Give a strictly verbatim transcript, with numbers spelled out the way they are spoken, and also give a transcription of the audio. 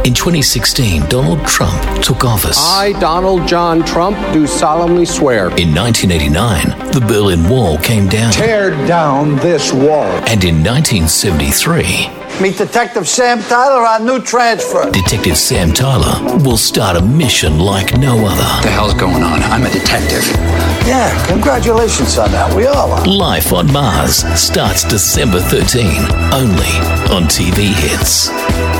In twenty sixteen, Donald Trump took office. I, Donald John Trump, do solemnly swear. In nineteen eighty-nine, the Berlin Wall came down. Tear down this wall. And in nineteen seventy-three... Meet Detective Sam Tyler, our new transfer. Detective Sam Tyler will start a mission like no other. What the hell's going on? I'm a detective. Yeah, congratulations on that. We all are. Life on Mars starts December thirteenth, only on T V Hits.